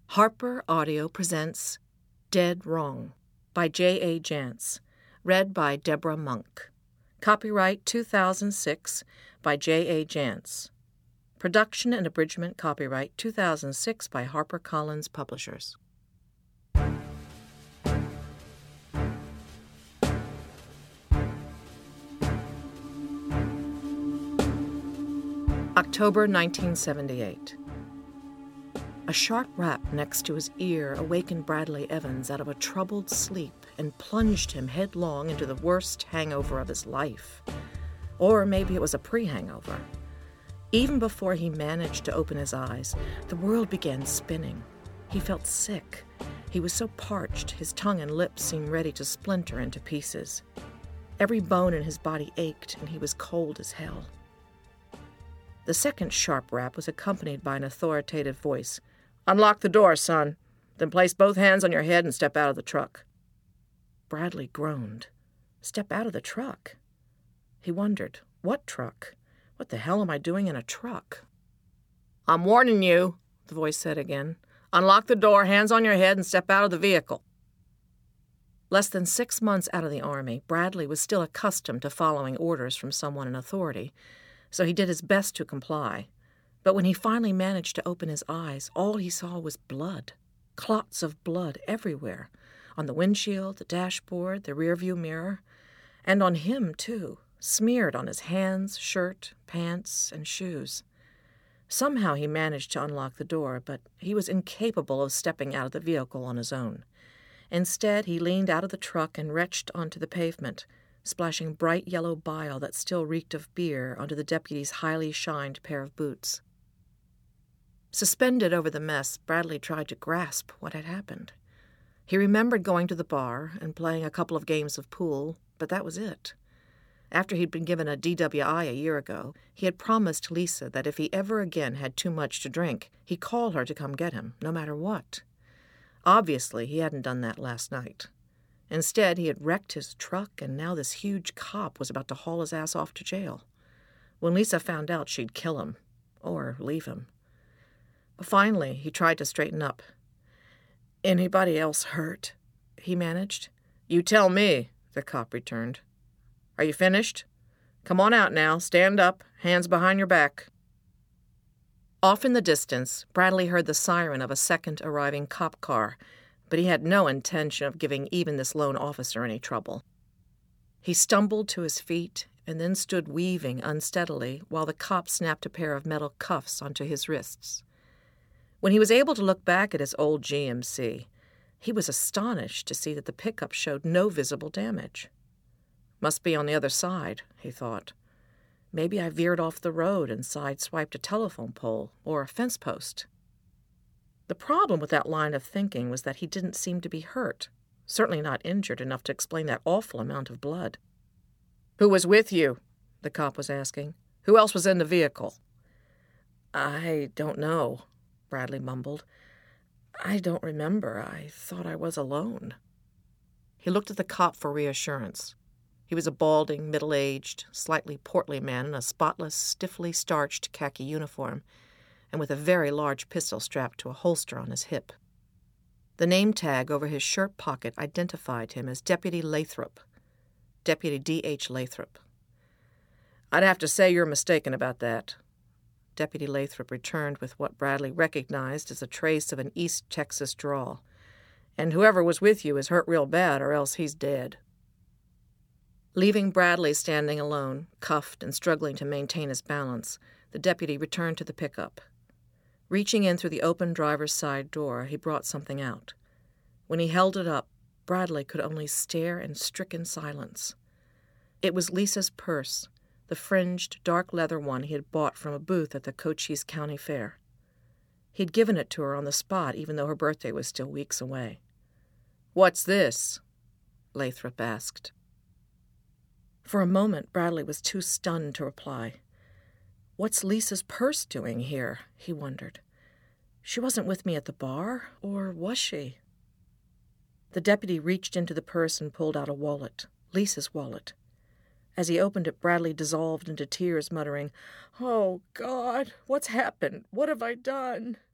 Harper Audio presents Dead Wrong by J.A. Jantz, read by Deborah Monk. Copyright 2006 by J.A. Jantz. Production and abridgment copyright 2006 by HarperCollins Publishers. October 1978. A sharp rap next to his ear awakened Bradley Evans out of a troubled sleep and plunged him headlong into the worst hangover of his life. Or maybe it was a pre-hangover. Even before he managed to open his eyes, the world began spinning. He felt sick. He was so parched, his tongue and lips seemed ready to splinter into pieces. Every bone in his body ached, and he was cold as hell. The second sharp rap was accompanied by an authoritative voice. "Unlock the door, son. Then place both hands on your head and step out of the truck." Bradley groaned. Step out of the truck? He wondered, what truck? What the hell am I doing in a truck? "I'm warning you," the voice said again. "Unlock the door, hands on your head, and step out of the vehicle." Less than 6 months out of the Army, Bradley was still accustomed to following orders from someone in authority, so he did his best to comply. But when he finally managed to open his eyes, all he saw was blood. Clots of blood everywhere. On the windshield, the dashboard, the rearview mirror. And on him, too, smeared on his hands, shirt, pants, and shoes. Somehow he managed to unlock the door, but he was incapable of stepping out of the vehicle on his own. Instead, he leaned out of the truck and retched onto the pavement, splashing bright yellow bile that still reeked of beer onto the deputy's highly shined pair of boots. Suspended over the mess, Bradley tried to grasp what had happened. He remembered going to the bar and playing a couple of games of pool, but that was it. After he'd been given a DWI a year ago, he had promised Lisa that if he ever again had too much to drink, he'd call her to come get him, no matter what. Obviously, he hadn't done that last night. Instead, he had wrecked his truck, and now this huge cop was about to haul his ass off to jail. When Lisa found out, she'd kill him, or leave him. But finally, he tried to straighten up. "Anybody else hurt?" he managed. "You tell me," the cop returned. "Are you finished? Come on out now. Stand up, hands behind your back." Off in the distance, Bradley heard the siren of a second arriving cop car, but he had no intention of giving even this lone officer any trouble. He stumbled to his feet and then stood weaving unsteadily while the cop snapped a pair of metal cuffs onto his wrists. When he was able to look back at his old GMC, he was astonished to see that the pickup showed no visible damage. "Must be on the other side," he thought. "Maybe I veered off the road and sideswiped a telephone pole or a fence post." The problem with that line of thinking was that he didn't seem to be hurt, certainly not injured enough to explain that awful amount of blood. "Who was with you?" the cop was asking. "Who else was in the vehicle?" "I don't know," Bradley mumbled. "I don't remember. I thought I was alone." He looked at the cop for reassurance. He was a balding, middle-aged, slightly portly man in a spotless, stiffly starched khaki uniform, and with a very large pistol strapped to a holster on his hip. The name tag over his shirt pocket identified him as Deputy Lathrop, Deputy D.H. Lathrop. "I'd have to say you're mistaken about that." Deputy Lathrop returned with what Bradley recognized as a trace of an East Texas drawl. "And whoever was with you is hurt real bad, or else he's dead." Leaving Bradley standing alone, cuffed and struggling to maintain his balance, the deputy returned to the pickup. Reaching in through the open driver's side door, he brought something out. When he held it up, Bradley could only stare in stricken silence. It was Lisa's purse, the fringed, dark leather one he had bought from a booth at the Cochise County Fair. He'd given it to her on the spot, even though her birthday was still weeks away. "What's this?" Lathrop asked. For a moment, Bradley was too stunned to reply. What's Lisa's purse doing here? He wondered. She wasn't with me at the bar, or was she? The deputy reached into the purse and pulled out a wallet, Lisa's wallet. As he opened it, Bradley dissolved into tears, muttering, "Oh, God, what's happened? What have I done?"